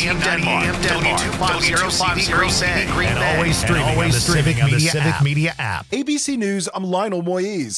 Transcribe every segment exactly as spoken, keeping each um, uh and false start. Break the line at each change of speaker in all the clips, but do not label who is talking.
a.m. Denmark. W two fifty C B Green
And
Bay.
always streaming, and always on, the streaming on the Civic Media app.
A B C News, I'm Lionel Moise.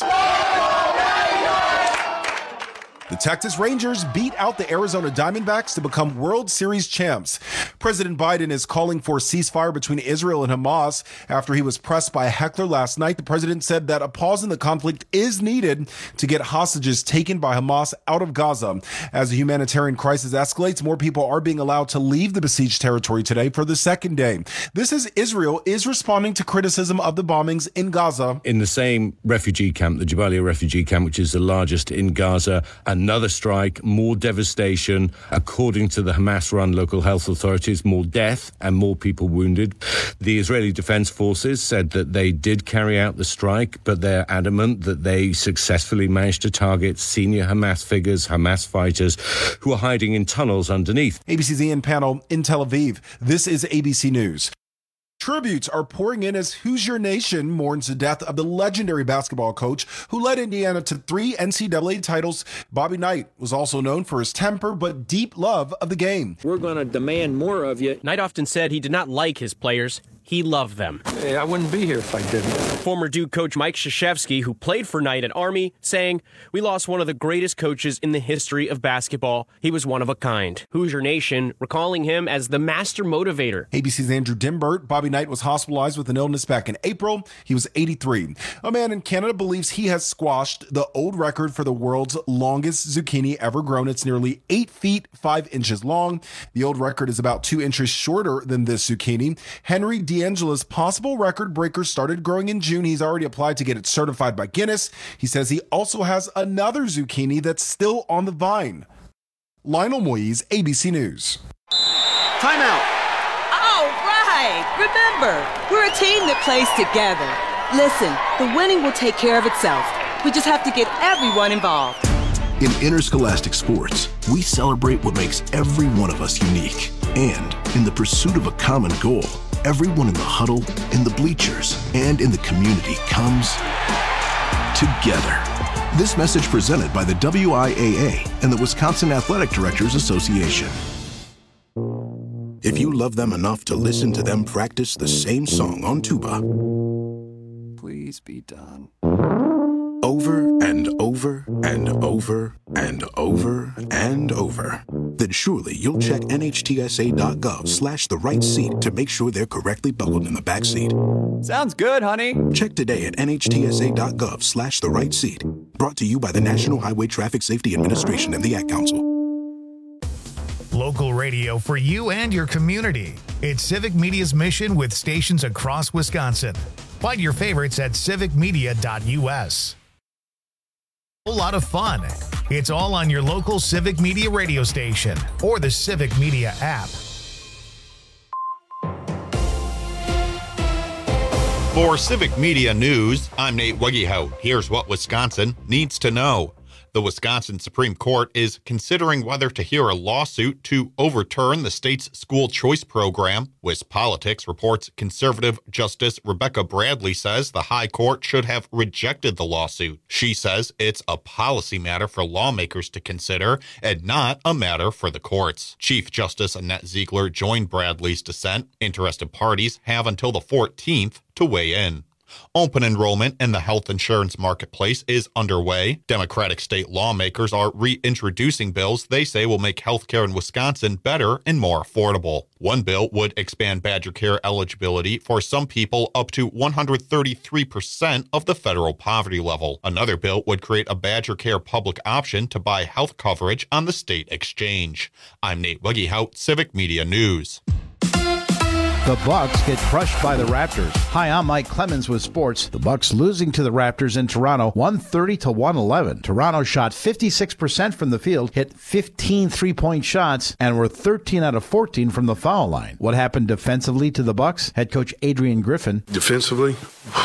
The Texas Rangers beat out the Arizona Diamondbacks to become World Series champs. President Biden is calling for a ceasefire between Israel and Hamas. After he was pressed by a heckler last night, the president said that a pause in the conflict is needed to get hostages taken by Hamas out of Gaza. As the humanitarian crisis escalates, more people are being allowed to leave the besieged territory today for the second day. This is Israel is responding to criticism of the bombings in Gaza.
In the same refugee camp, the Jabalia refugee camp, which is the largest in Gaza, another strike, more devastation. According to the Hamas-run local health authorities, more death and more people wounded. The Israeli Defense Forces said that they did carry out the strike, but they're adamant that they successfully managed to target senior Hamas figures, Hamas fighters, who are hiding in tunnels underneath.
A B C's Ian Panel in Tel Aviv. This is A B C News. Tributes are pouring in as Hoosier Nation mourns the death of the legendary basketball coach who led Indiana to three N C double A titles. Bobby Knight was also known for his temper but deep love of the game.
We're going to demand more of you.
Knight often said he did not like his players. He loved them.
Hey, I wouldn't be here if I didn't.
Former Duke coach Mike Krzyzewski, who played for Knight at Army, saying, "We lost one of the greatest coaches in the history of basketball. He was one of a kind." Hoosier Nation recalling him as the master motivator.
A B C's Andrew Dimbert. Bobby Knight was hospitalized with an illness back in April. He was eighty-three. A man in Canada believes he has squashed the old record for the world's longest zucchini ever grown. It's nearly eight feet, five inches long. The old record is about two inches shorter than this zucchini. Henry D'Angela's possible record breaker started growing in June. He's already applied to get it certified by Guinness. He says he also has another zucchini that's still on the vine. Lionel Moise, A B C News.
Timeout.
All right. Remember, we're a team that plays together. Listen, the winning will take care of itself. We just have to get everyone involved.
In interscholastic sports, we celebrate what makes every one of us unique. And in the pursuit of a common goal, everyone in the huddle, in the bleachers, and in the community comes together. This message presented by the W I A A and the Wisconsin Athletic Directors Association. If you love them enough to listen to them practice the same song on tuba,
please be done.
Over and over and over and over and over, then surely you'll check N H T S A dot gov slash the right seat to make sure they're correctly buckled in the back seat.
Sounds good, honey.
Check today at N H T S A dot gov slash the right seat. Brought to you by the National Highway Traffic Safety Administration and the Ad Council.
Local radio for you and your community. It's Civic Media's mission with stations across Wisconsin. Find your favorites at civic media dot U S. A lot of fun. It's all on your local Civic Media radio station or the Civic Media app.
For Civic Media News, I'm Nate Wegehout. Here's what Wisconsin needs to know. The Wisconsin Supreme Court is considering whether to hear a lawsuit to overturn the state's school choice program. WisPolitics reports conservative Justice Rebecca Bradley says the High Court should have rejected the lawsuit. She says it's a policy matter for lawmakers to consider and not a matter for the courts. Chief Justice Annette Ziegler joined Bradley's dissent. Interested parties have until the fourteenth to weigh in. Open enrollment in the health insurance marketplace is underway. Democratic state lawmakers are reintroducing bills they say will make healthcare in Wisconsin better and more affordable. One bill would expand Badger Care eligibility for some people up to one hundred thirty-three percent of the federal poverty level. Another bill would create a Badger Care public option to buy health coverage on the state exchange. I'm Nate Wegehout, Civic Media News.
The Bucks get crushed by the Raptors. Hi, I'm Mike Clemens with sports. The Bucks losing to the Raptors in Toronto, one thirty to one eleven. Toronto shot fifty-six percent from the field, hit fifteen three-point shots, and were thirteen out of fourteen from the foul line. What happened defensively to the Bucks? Head coach Adrian Griffin.
Defensively,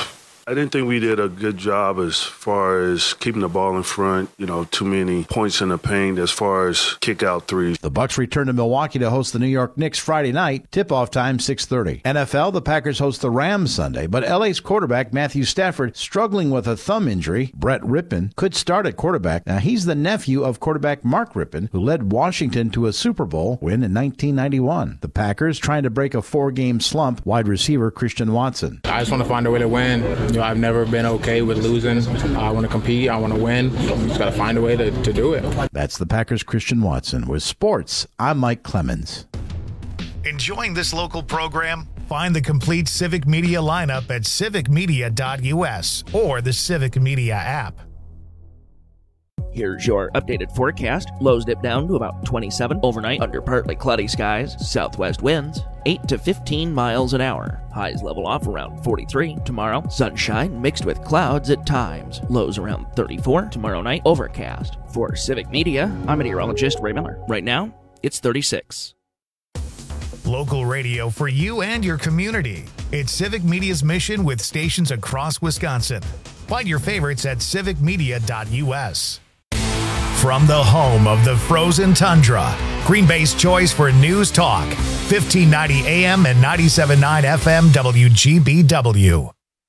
I didn't think we did a good job as far as keeping the ball in front, you know, too many points in the paint as far as kick out threes.
The Bucks return to Milwaukee to host the New York Knicks Friday night. Tip-off time six thirty. N F L, the Packers host the Rams Sunday, but L A's quarterback Matthew Stafford struggling with a thumb injury. Brett Rippon could start at quarterback. Now, he's the nephew of quarterback Mark Rippon, who led Washington to a Super Bowl win in nineteen ninety-one. The Packers trying to break a four-game slump. Wide receiver Christian Watson.
I just want to find a way to win. You know, I've never been okay with losing. I want to compete. I want to win. You just got to find a way to, to do it.
That's the Packers' Christian Watson. With sports, I'm Mike Clemens.
Enjoying this local program? Find the complete Civic Media lineup at civic media dot u s or the Civic Media app.
Here's your updated forecast. Lows dip down to about twenty-seven overnight under partly cloudy skies. Southwest winds eight to fifteen miles an hour. Highs level off around forty-three tomorrow. Sunshine mixed with clouds at times. Lows around thirty-four tomorrow night. Overcast. For Civic Media, I'm meteorologist Ray Miller. Right now, it's thirty-six.
Local radio for you and your community. It's Civic Media's mission with stations across Wisconsin. Find your favorites at civic media dot u s. From the home of the frozen tundra, Green Bay's choice for news talk, fifteen ninety A M and ninety-seven point nine F M W G B W.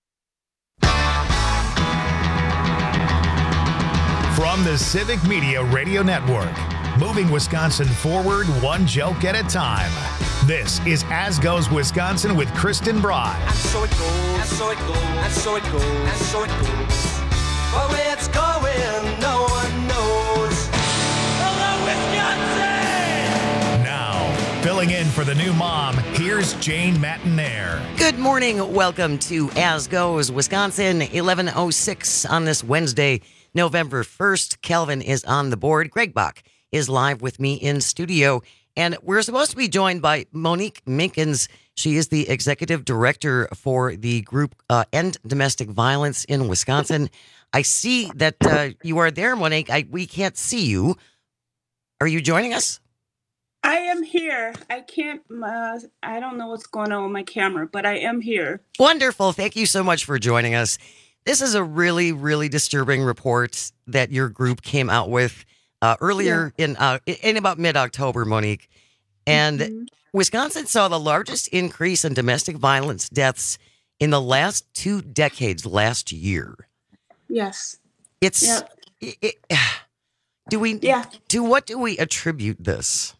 From the Civic Media Radio Network, moving Wisconsin forward one joke at a time. This is As Goes Wisconsin with Kristen Bry.
And so it goes, and so it goes, and so it goes, and so it goes. But where it's going, no one knows. Hello, Wisconsin!
Now, filling in for the new mom, here's Jane Matinaire.
Good morning. Welcome to As Goes Wisconsin, eleven oh six on this Wednesday, November first. Kelvin is on the board. Greg Bach is live with me in studio. And we're supposed to be joined by Monique Minkins. She is the executive director for the group uh, End Domestic Violence in Wisconsin. I see that uh, you are there, Monique. I, we can't see you. Are you joining us?
I am here. I can't, uh, I don't know what's going on with my camera, but I am here.
Wonderful. Thank you so much for joining us. This is a really, really disturbing report that your group came out with Uh, earlier yeah. in uh, in about mid-October, Monique, and mm-hmm. Wisconsin saw the largest increase in domestic violence deaths in the last two decades last year.
Yes.
It's yep. it, it, do we yeah. to what do we attribute this?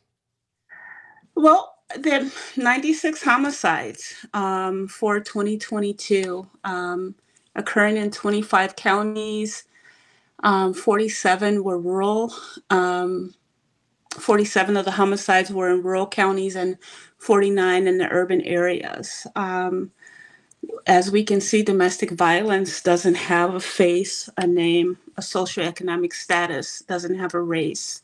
Well, there ninety-six homicides um, for twenty twenty-two um, occurring in twenty-five counties. Um, forty-seven were rural. Um, forty-seven of the homicides were in rural counties and forty-nine in the urban areas. Um, as we can see, domestic violence doesn't have a face, a name, a socioeconomic status, doesn't have a race.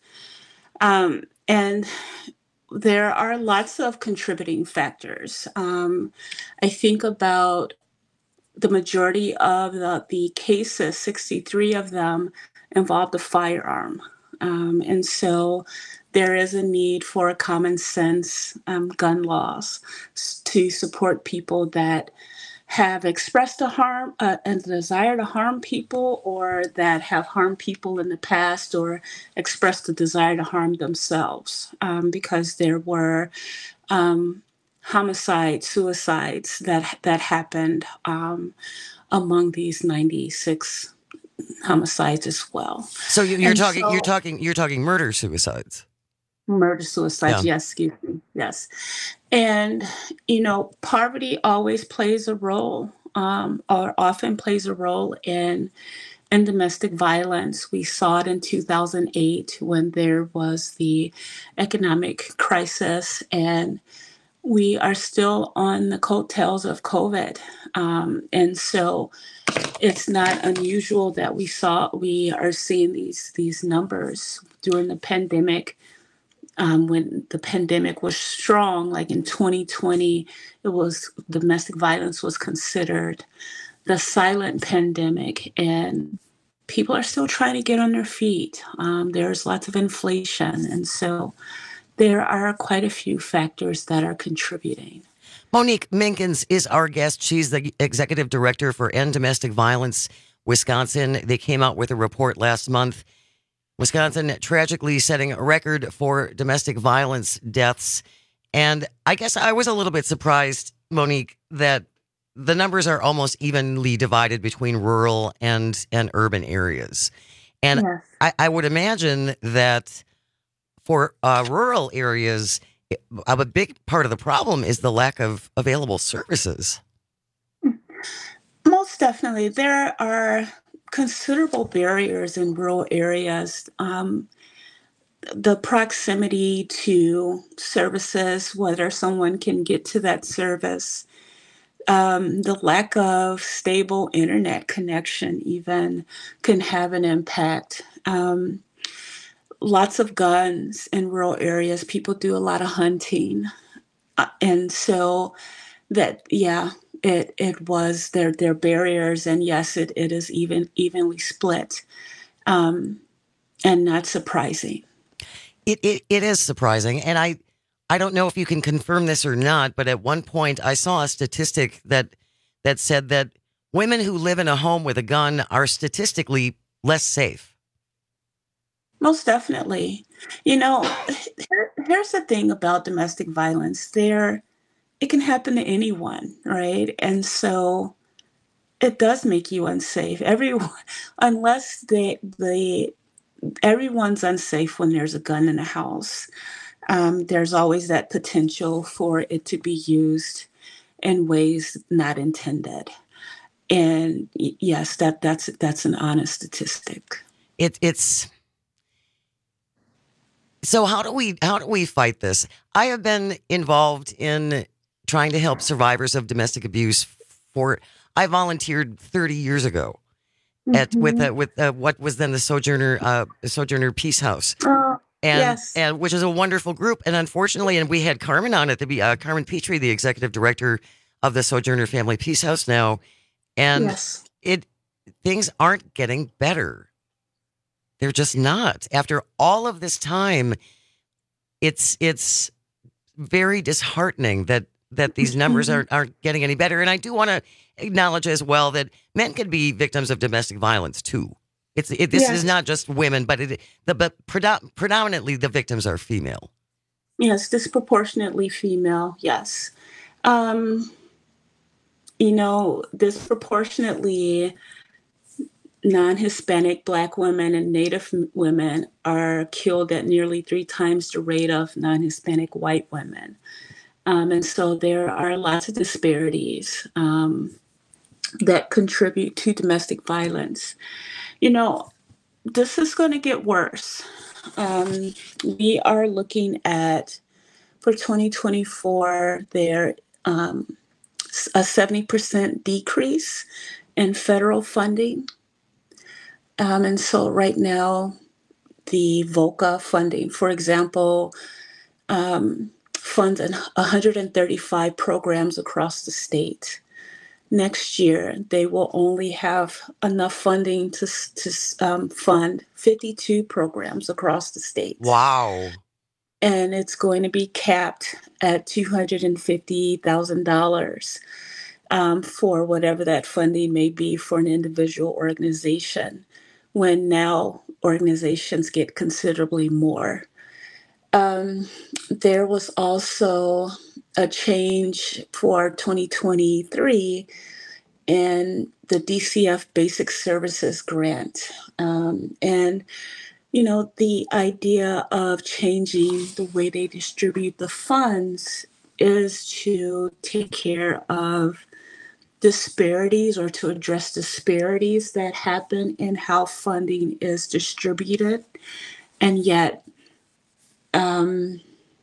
Um, and there are lots of contributing factors. Um, I think about the majority of the, the cases, sixty-three of them, involved a firearm. Um, and so there is a need for a common sense um, gun laws to support people that have expressed a harm, uh, a desire to harm people, or that have harmed people in the past, or expressed a desire to harm themselves, um, because there were um, homicides, suicides that that happened um, among these ninety-six homicides as well.
So you, you're
and
talking,
so,
you're talking, you're talking murder suicides.
Murder suicides, yeah. Yes, excuse me, yes. And you know, poverty always plays a role, um, or often plays a role in in domestic violence. We saw it in two thousand eight when there was the economic crisis, and we are still on the coattails of COVID. Um, and so it's not unusual that we saw, we are seeing these, these numbers during the pandemic. Um, when the pandemic was strong, like in twenty twenty, it was domestic violence was considered the silent pandemic, and people are still trying to get on their feet. Um, there's lots of inflation. And so there are quite a few factors that are contributing.
Monique Minkins is our guest. She's the executive director for End Domestic Violence Wisconsin. They came out with a report last month. Wisconsin tragically setting a record for domestic violence deaths. And I guess I was a little bit surprised, Monique, that the numbers are almost evenly divided between rural and, and urban areas. And
Yes.
I, I would imagine that for uh, rural areas, a big part of the problem is the lack of available services.
Most definitely. There are considerable barriers in rural areas. Um, the proximity to services, whether someone can get to that service, um, the lack of stable internet connection even can have an impact. Um, lots of guns in rural areas. People do a lot of hunting. Uh, and so that, yeah, it it was their their barriers. And yes, it, it is even evenly split. Um, and not surprising.
It, it it is surprising. And I, I don't know if you can confirm this or not, but at one point I saw a statistic that that said that women who live in a home with a gun are statistically less safe.
Most definitely. You know, here, here's the thing about domestic violence. There, it can happen to anyone, right? And so it does make you unsafe. Everyone, unless they, they, everyone's unsafe when there's a gun in the house. Um, there's always that potential for it to be used in ways not intended. And y- yes, that that's that's an honest statistic.
It it's. So how do we how do we fight this? I have been involved in trying to help survivors of domestic abuse. For I volunteered thirty years ago at
Mhm.
with uh, with uh, what was then the Sojourner uh, Sojourner Peace House,
Oh,
and
yes.
and which is a wonderful group. And unfortunately, and we had Carmen on it, the uh, Carmen Petrie, the executive director of the Sojourner Family Peace House now, and
Yes.
it things aren't getting better. They're just not. After all of this time, it's it's very disheartening that that these numbers aren't aren't getting any better. And I do want to acknowledge as well that men can be victims of domestic violence too. It's it, this
Yes.
is not just women, but it the but predo- predominantly the victims are female.
Yes, disproportionately female. Yes. Um, you know, disproportionately non-Hispanic Black women and Native m- women are killed at nearly three times the rate of non-Hispanic white women. Um, and so there are lots of disparities um, that contribute to domestic violence. You know, this is going to get worse. Um, we are looking at, for twenty twenty-four, there um, s- a seventy percent decrease in federal funding. Um, and so right now, the VOCA funding, for example, um, funds an- one hundred thirty-five programs across the state. Next year, they will only have enough funding to, s- to s- um, fund fifty-two programs across the state.
Wow.
And it's going to be capped at two hundred fifty thousand dollars um, for whatever that funding may be for an individual organization, when now organizations get considerably more. Um, there was also a change for twenty twenty-three in the D C F Basic Services Grant. Um, and, you know, the idea of changing the way they distribute the funds is to take care of disparities or to address disparities that happen in how funding is distributed. And yet, um,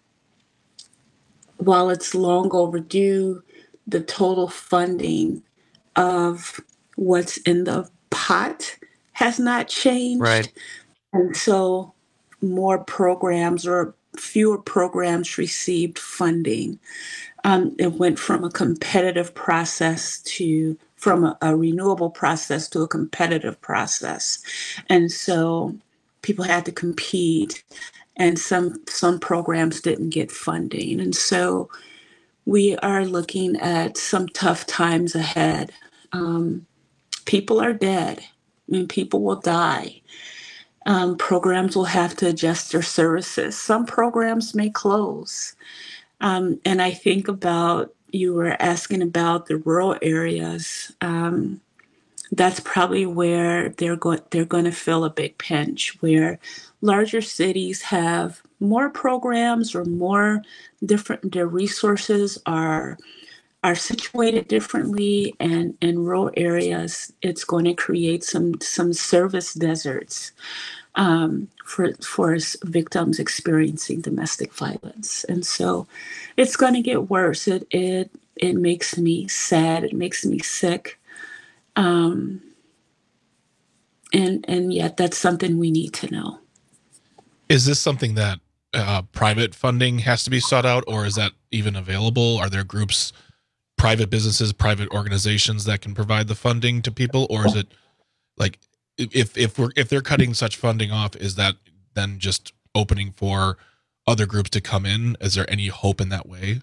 while it's long overdue, the total funding of what's in the pot has not changed.
Right.
And so more programs or fewer programs received funding. Um, it went from a competitive process to from a, a renewable process to a competitive process. And so people had to compete, and some some programs didn't get funding. And so we are looking at some tough times ahead. Um, people are dead. I mean, people will die. Um, programs will have to adjust their services. Some programs may close. Um, and I think about, you were asking about the rural areas. Um, that's probably where they're going, they're going to feel a big pinch, where larger cities have more programs or more different, their resources are are situated differently, and in rural areas, it's going to create some some service deserts um, for for victims experiencing domestic violence, and so it's going to get worse. It it it makes me sad. It makes me sick, um, and and yet that's something we need to know.
Is this something that uh, private funding has to be sought out, or is that even available? Are there groups, private businesses, private organizations that can provide the funding to people, or is it like if if we're if they're cutting such funding off, is that then just opening for other groups to come in? Is there any hope in that way?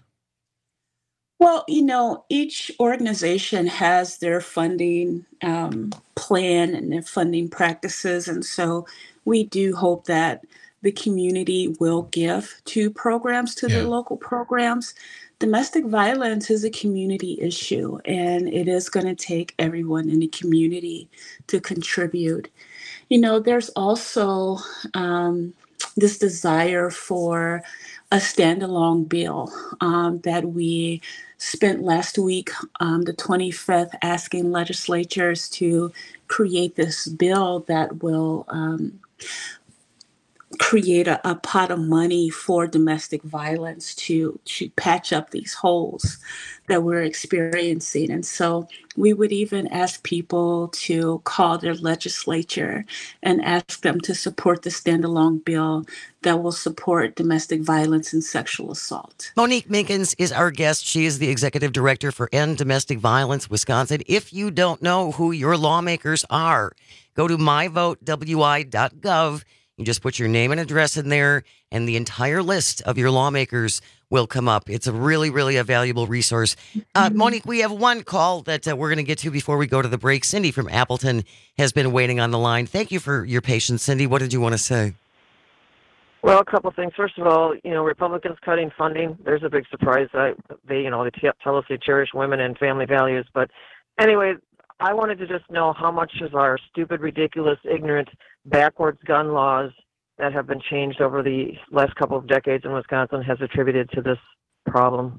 Well, you know, each organization has their funding um, plan and their funding practices, and so we do hope that the community will give to programs, to yeah. their local programs. Domestic violence is a community issue, and it is going to take everyone in the community to contribute. You know, there's also um, this desire for a standalone bill um, that we spent last week, um, the twenty-fifth, asking legislatures to create this bill that will um, create a, a pot of money for domestic violence to, to patch up these holes that we're experiencing. And so we would even ask people to call their legislature and ask them to support the standalone bill that will support domestic violence and sexual assault.
Monique Minkins is our guest. She is the executive director for End Domestic Violence Wisconsin. If you don't know who your lawmakers are, go to my vote w i dot gov. You just put your name and address in there, and the entire list of your lawmakers will come up. It's a really, really a valuable resource. Uh, Monique, we have one call that uh, we're going to get to before we go to the break. Cindy from Appleton has been waiting on the line. Thank you for your patience. Cindy, what did you want to say?
Well, a couple of things. First of all, you know, Republicans cutting funding, there's a big surprise. I, they, you know, they t- tell us they cherish women and family values. But anyway, I wanted to just know how much of our stupid, ridiculous, ignorant, backwards gun laws that have been changed over the last couple of decades in Wisconsin has attributed to this problem.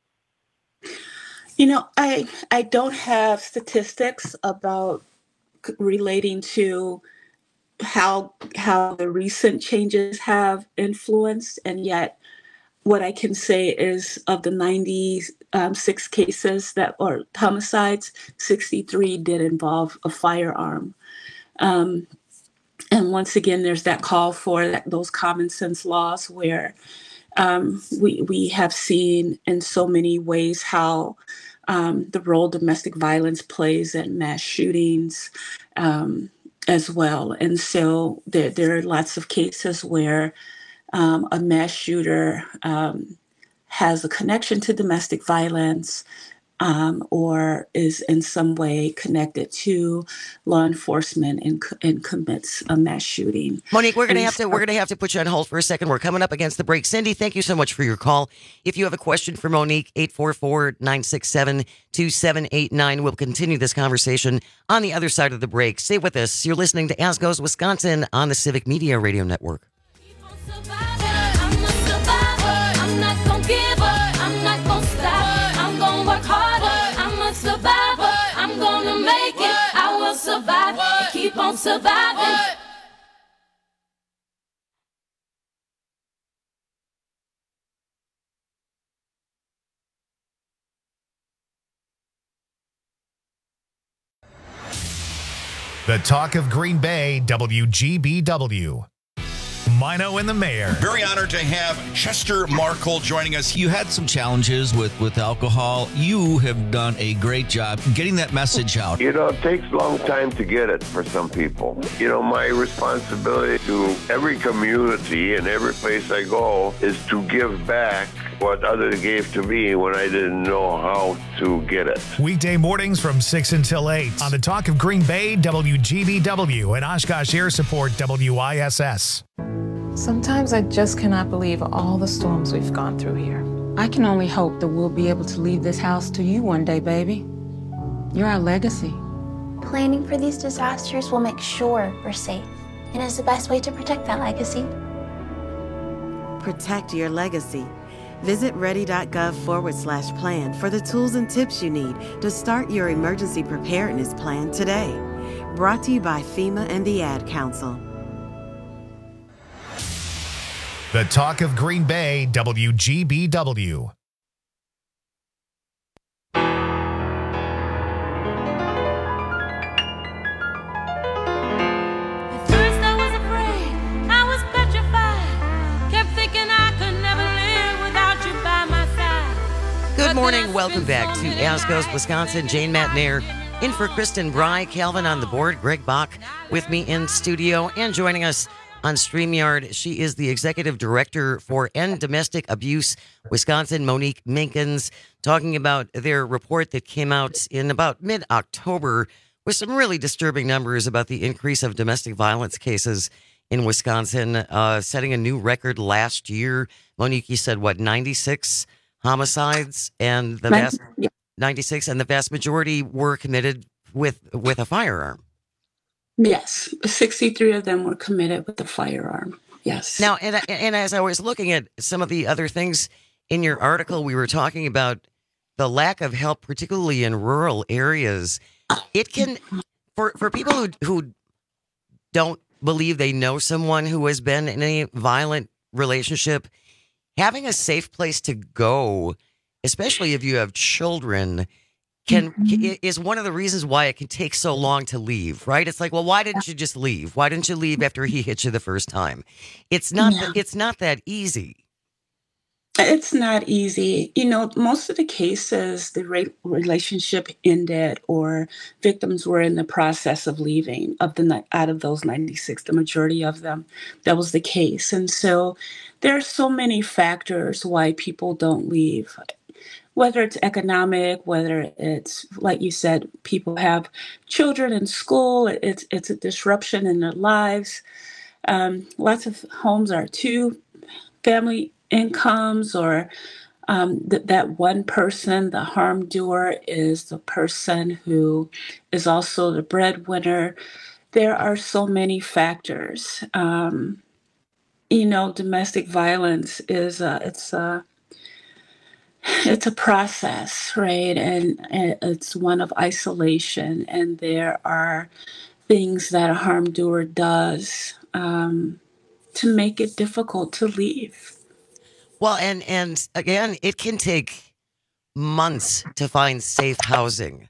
You know, I I don't have statistics about relating to how how the recent changes have influenced, and yet what I can say is of the ninety-six cases that or homicides, sixty-three did involve a firearm. Um, and once again, there's that call for that, those common sense laws where um, we we have seen in so many ways how um, the role domestic violence plays in mass shootings um, as well. And so there, there are lots of cases where Um, a mass shooter um, has a connection to domestic violence um, or is in some way connected to law enforcement and, and commits a mass shooting.
Monique, we're going to have to we're going to have to put you on hold for a second. We're coming up against the break. Cindy, thank you so much for your call. If you have a question for Monique, eight four four, nine six seven, two seven eight nine. We'll continue this conversation on the other side of the break. Stay with us. You're listening to As Goes Wisconsin on the Civic Media Radio Network.
Survive, keep on surviving.
The talk of Green Bay, W G B W. Mino and the Mayor.
Very honored to have Chester Markle joining us.
You had some challenges with, with alcohol. You have done a great job getting that message out.
You know, it takes a long time to get it for some people. You know, my responsibility to every community and every place I go is to give back what others gave to me when I didn't know how to get it.
Weekday mornings from six until eight on the Talk of Green Bay, W G B W, and Oshkosh Air Support, W I S S.
Sometimes I just cannot believe all the storms we've gone through here.
I can only hope that we'll be able to leave this house to you one day, baby. You're our legacy.
Planning for these disasters will make sure we're safe, and is the best way to protect that legacy.
Protect your legacy. Visit ready.gov forward slash plan for the tools and tips you need to start your emergency preparedness plan today. Brought to you by FEMA and the Ad Council.
The Talk of Green Bay, W G B W.
Good morning. Welcome back to As Goes Wisconsin. Jane Matnair in for Kristen Bry. Calvin on the board. Greg Bach with me in studio. And joining us on StreamYard, she is the executive director for End Domestic Abuse Wisconsin, Monique Minkins, talking about their report that came out in about mid-October with some really disturbing numbers about the increase of domestic violence cases in Wisconsin, uh, setting a new record last year. Monique, you said, what, ninety-six homicides, and the vast ninety-six, and the vast majority were committed with with a firearm.
Yes, sixty-three of them were committed with a firearm. Yes.
Now, and and as I was looking at some of the other things in your article, we were talking about the lack of help, particularly in rural areas. It can, for for people who who don't believe they know someone who has been in a violent relationship, having a safe place to go, especially if you have children, can mm-hmm. is one of the reasons why it can take so long to leave, right? It's like, well, why didn't you just leave? Why didn't you leave after he hit you the first time? It's not. Yeah. It's not that easy.
It's not easy. You know, most of the cases, the re- relationship ended or victims were in the process of leaving. Of the out of those ninety-six, the majority of them, that was the case. And so there are so many factors why people don't leave, whether it's economic, whether it's, like you said, people have children in school. It's, it's a disruption in their lives. Um, lots of homes are two family incomes, or um, th- that one person, the harm doer, is the person who is also the breadwinner. There are so many factors. Um, you know, domestic violence is a, it's a it's a process, right? And, and it's one of isolation, and there are things that a harm doer does um, to make it difficult to leave.
Well, and, and again, it can take months to find safe housing.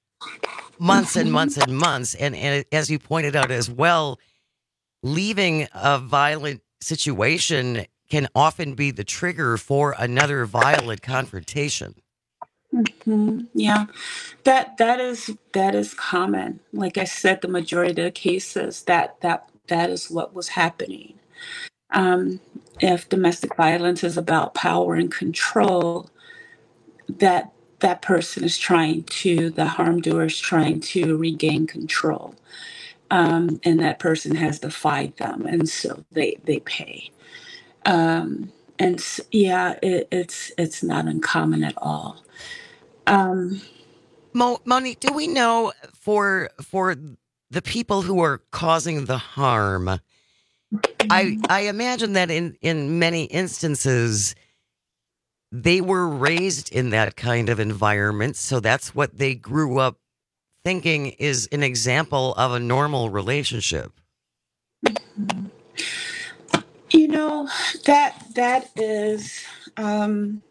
Months and months and months. And, and as you pointed out as well, leaving a violent situation can often be the trigger for another violent confrontation.
Mm-hmm. Yeah, that that is that is common. Like I said, the majority of the cases, that that that is what was happening. Um, if domestic violence is about power and control, that that person is trying to, the harm doer is trying to regain control. Um, and that person has defied them, and so they, they pay. Um, and yeah, it, it's it's not uncommon at all. Um,
Mo, Monique, do we know for for the people who are causing the harm? I I imagine that in, in many instances, they were raised in that kind of environment, so that's what they grew up thinking is an example of a normal relationship.
You know, that that is um,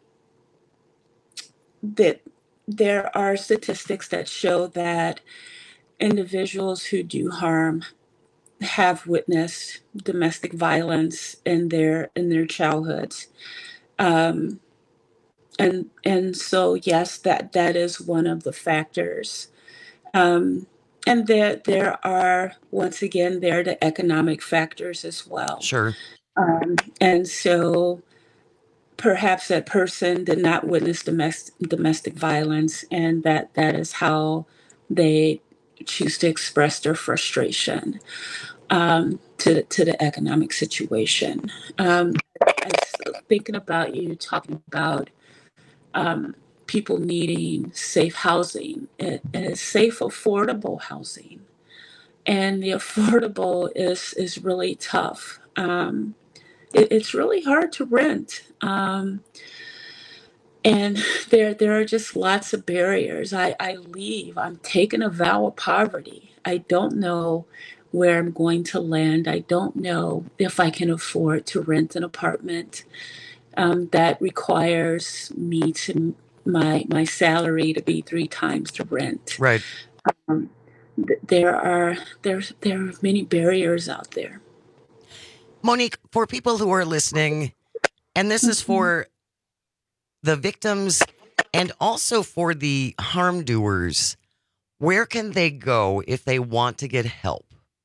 that there are statistics that show that individuals who do harm have witnessed domestic violence in their in their childhoods. Um, and and so yes, that that is one of the factors. Um, and there there are, once again, there are the economic factors as well.
Sure.
Um, and so perhaps that person did not witness domestic domestic violence, and that that is how they choose to express their frustration um, to to the economic situation. Um, I was thinking about you talking about um, people needing safe housing. It, it is safe, affordable housing, and the affordable is is really tough. Um, it, it's really hard to rent. Um, And there, there are just lots of barriers. I, I leave. I'm taking a vow of poverty. I don't know where I'm going to land. I don't know if I can afford to rent an apartment um, that requires me to my my salary to be three times the rent.
Right.
Um, th- there are there's there are many barriers out there.
Monique, for people who are listening, and this is for the victims and also for the harm doers, where can they go if they want to get help?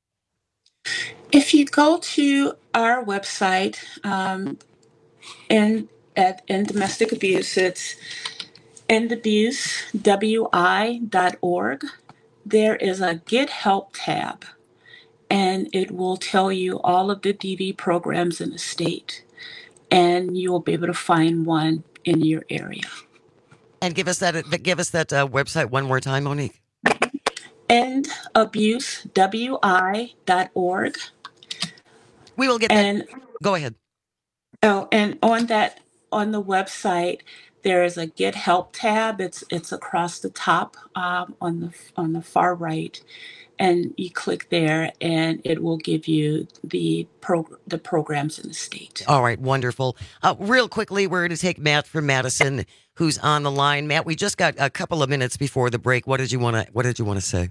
If you go to our website um, and at in domestic abuse, it's end abuse w i dot org. There is a Get Help tab, and it will tell you all of the D V programs in the state, and you will be able to find one in your area.
And give us that give us that uh, website one more time, Monique.
end abuse w i dot org.
We will get that.
And
go ahead.
Oh, and on that on the website there is a Get Help tab. It's it's across the top um, on the on the far right, and you click there, and it will give you the pro the programs in the state.
All right, wonderful. Uh, real quickly, we're going to take Matt from Madison, who's on the line. Matt, we just got a couple of minutes before the break. What did you want to What did you want to say?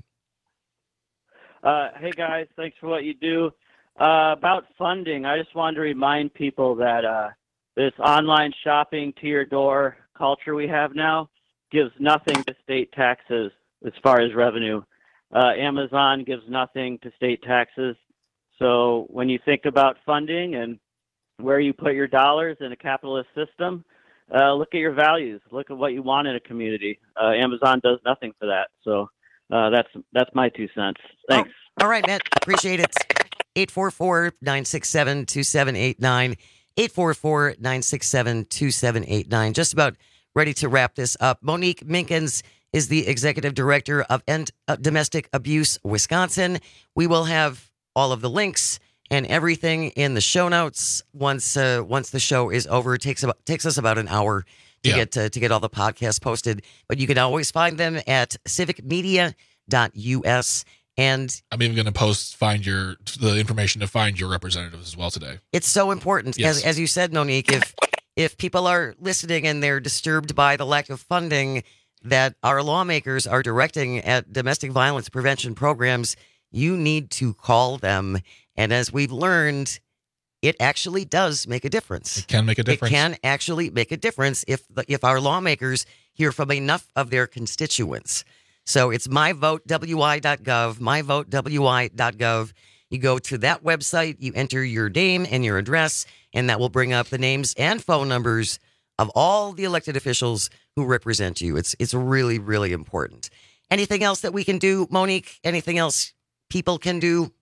Uh, hey guys, thanks for what you do. Uh, about funding, I just wanted to remind people that uh, this online shopping to your door culture we have now gives nothing to state taxes as far as revenue. Uh, Amazon gives nothing to state taxes. So when you think about funding and where you put your dollars in a capitalist system, uh, look at your values. Look at what you want in a community. Uh, Amazon does nothing for that. So uh, that's that's my two cents. Thanks.
Oh, all right, Matt. Appreciate it. eight four four, nine six seven, two seven eight nine. eight four four, nine six seven, two seven eight nine. Just about ready to wrap this up. Monique Minkins is the executive director of End uh, Domestic Abuse Wisconsin. We will have all of the links and everything in the show notes once uh, once the show is over. It takes about takes us about an hour to
Yeah.
get uh, to get all the podcasts posted, but you can always find them at civic media dot u s. And
I'm even going to post find your the information to find your representatives as well today.
it's so important,
Yes.
as as you said, Monique. If if people are listening and they're disturbed by the lack of funding that our lawmakers are directing at domestic violence prevention programs, you need to call them. And as we've learned, it actually does make a difference.
It can make a difference.
It can actually make a difference if the, if our lawmakers hear from enough of their constituents. So it's my vote w i dot gov, my vote w i dot gov. You go to that website, you enter your name and your address, and that will bring up the names and phone numbers of all the elected officials who represent you. It's it's really, really important. Anything else that we can do, Monique? Anything else people can do?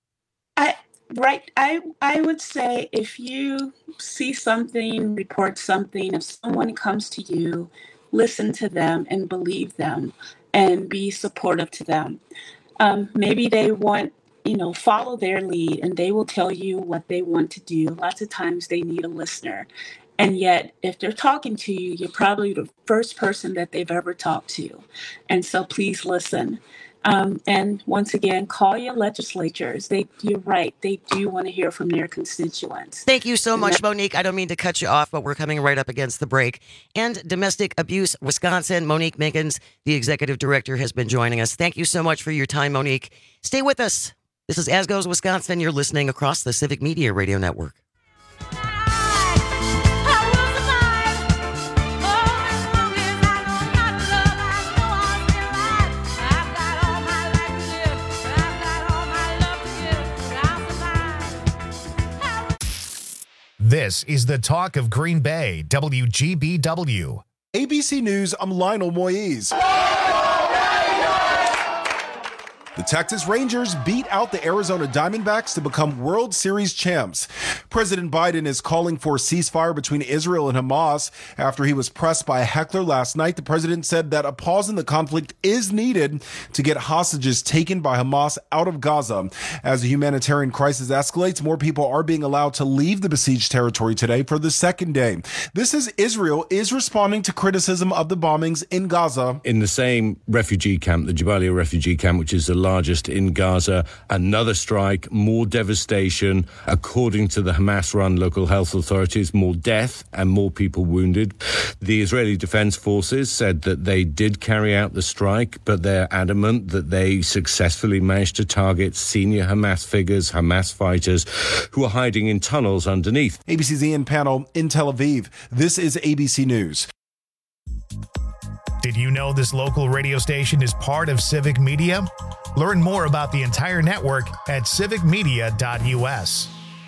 I right. I I would say if you see something, report something. If someone comes to you, listen to them and believe them, and be supportive to them. Um, maybe they want, you know, follow their lead, and they will tell you what they want to do. Lots of times they need a listener. And yet, if they're talking to you, you're probably the first person that they've ever talked to. And so please listen. Um, and once again, call your legislatures. They, you're right. They do want to hear from their constituents.
Thank you so much, Monique. I don't mean to cut you off, but we're coming right up against the break. And Domestic Abuse Wisconsin, Monique Minkins, the executive director, has been joining us. Thank you so much for your time, Monique. Stay with us. This is As Goes Wisconsin. You're listening across the Civic Media Radio Network.
This This is the Talk of Green Bay, W G B W.
A B C News, I'm Lionel Moise. The Texas Rangers beat out the Arizona Diamondbacks to become World Series champs. President Biden is calling for a ceasefire between Israel and Hamas. After he was pressed by a heckler last night, the president said that a pause in the conflict is needed to get hostages taken by Hamas out of Gaza. As the humanitarian crisis escalates, more people are being allowed to leave the besieged territory today for the second day. This is Israel is responding to criticism of the bombings in Gaza.
In the same refugee camp, the Jabalia refugee camp, which is the largest in Gaza, another strike, more devastation. According to the Hamas-run local health authorities, more death and more people wounded. The Israeli Defense Forces said that they did carry out the strike, but they're adamant that they successfully managed to target senior Hamas figures, Hamas fighters, who are hiding in tunnels underneath.
A B C's Ian Panel in Tel Aviv. This is A B C News.
Did you know this local radio station is part of Civic Media? Learn more about the entire network at civic media dot U S.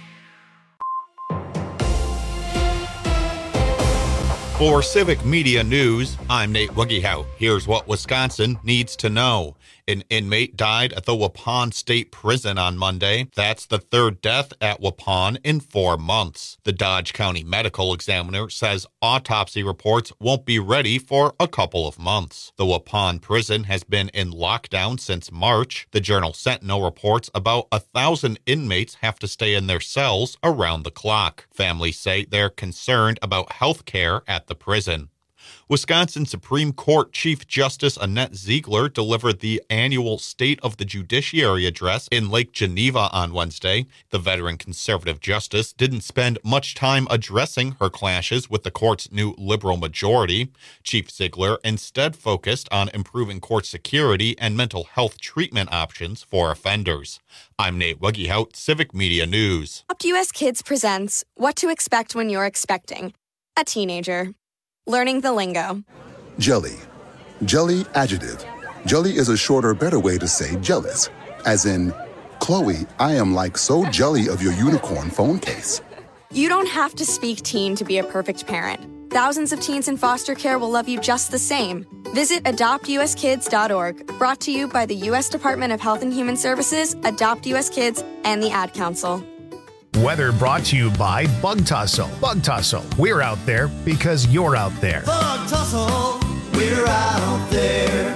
For Civic Media News, I'm Nate Wuggehout. Here's what Wisconsin needs to know. An inmate died at the Waupun State Prison on Monday. That's the third death at Waupun in four months. The Dodge County Medical Examiner says autopsy reports won't be ready for a couple of months. The Waupun prison has been in lockdown since March. The Journal Sentinel reports about a thousand inmates have to stay in their cells around the clock. Families say they're concerned about health care at the prison. Wisconsin Supreme Court Chief Justice Annette Ziegler delivered the annual State of the Judiciary address in Lake Geneva on Wednesday. The veteran conservative justice didn't spend much time addressing her clashes with the court's new liberal majority. Chief Ziegler instead focused on improving court security and mental health treatment options for offenders. I'm Nate Wuggehout, Civic Media News.
Adopt U S Kids presents What to Expect When You're Expecting a Teenager. Learning the lingo.
Jelly. Jelly adjective. Jelly is a shorter, better way to say jealous. As in, Chloe, I am like so jelly of your unicorn phone case.
You don't have to speak teen to be a perfect parent. Thousands of teens in foster care will love you just the same. Visit adopt u s kids dot org. Brought to you by the U S Department of Health and Human Services, Adopt U S Kids, and the Ad Council.
Weather brought to you by Bug Tussle. Bug Tussle, we're out there because you're out there.
Bug Tussle, we're out there.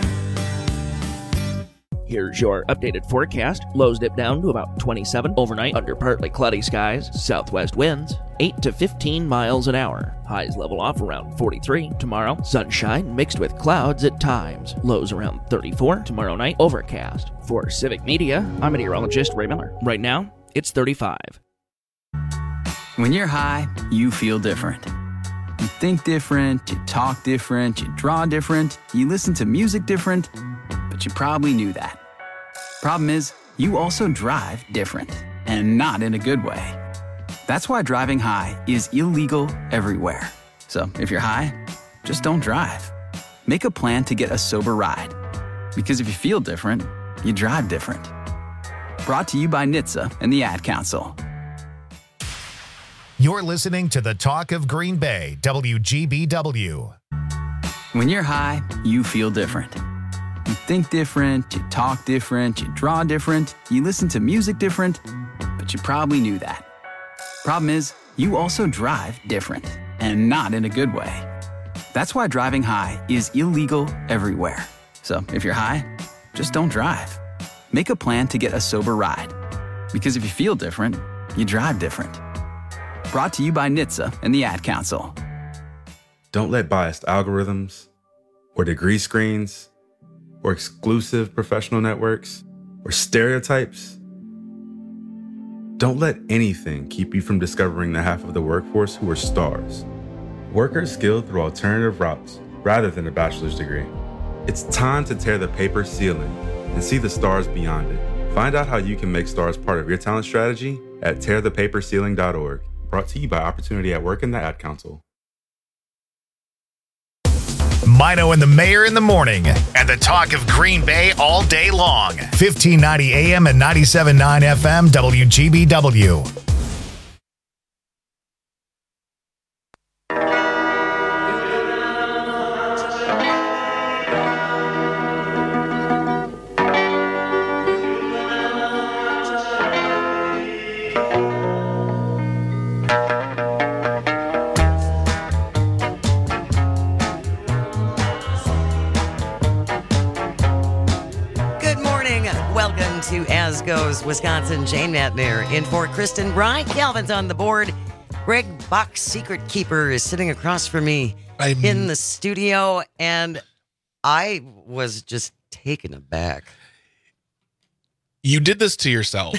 Here's your updated forecast. Lows dip down to about twenty-seven overnight under partly cloudy skies. Southwest winds eight to fifteen miles an hour. Highs level off around forty-three tomorrow. Sunshine mixed with clouds at times. Lows around thirty-four tomorrow night. Overcast. For Civic Media, I'm meteorologist Ray Miller. Right now, it's thirty-five.
When you're high, you feel different. You think different, you talk different, you draw different, you listen to music different, but you probably knew that. Problem is, you also drive different, and not in a good way. That's why driving high is illegal everywhere. So if you're high, just don't drive. Make a plan to get a sober ride. Because if you feel different, you drive different. Brought to you by N H T S A and the Ad Council.
You're listening to the Talk of Green Bay, W G B W.
When you're high, you feel different. You think different, you talk different, you draw different, you listen to music different, but you probably knew that. Problem is, you also drive different, and not in a good way. That's why driving high is illegal everywhere. So if you're high, just don't drive. Make a plan to get a sober ride. Because if you feel different, you drive different. Brought to you by N H T S A and the Ad Council.
Don't let biased algorithms, or degree screens, or exclusive professional networks, or stereotypes. Don't let anything keep you from discovering the half of the workforce who are stars. Workers skilled through alternative routes rather than a bachelor's degree. It's time to tear the paper ceiling and see the stars beyond it. Find out how you can make stars part of your talent strategy at tear the paper ceiling dot org. Brought to you by Opportunity at Work and the Ad Council.
Mino and the Mayor in the morning, and the Talk of Green Bay all day long. fifteen ninety A M and ninety-seven point nine F M, W G B W.
welcome to As Goes Wisconsin. Jane Matner in for Kristen Bry. Calvin's on the board. Greg Bach, secret keeper, is sitting across from me I'm... in the studio, and I was just taken aback.
You did this to yourself.